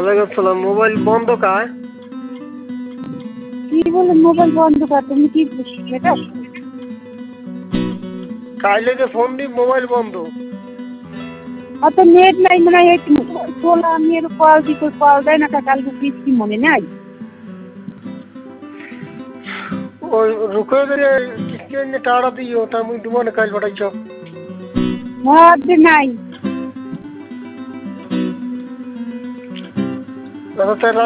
ওয়ালাইকুম আসসালাম। মোবাইল বন্ধ কায়? কি বলে মোবাইল বন্ধ কর? তুমি কি সেটা কাইলে যে ফোন দি মোবাইল বন্ধ। অত নেট নাই মনে হয়। তোলা আমি এর কল দিই, তোর কল দেয় না, কালকে বৃষ্টি মনে নাই। ওই রুকে গেলে কিস্তি এনে টাড়া দিও, তা মুই দিব না কাইল পাঠাইছ। মধ্যে নাই। আচ্ছা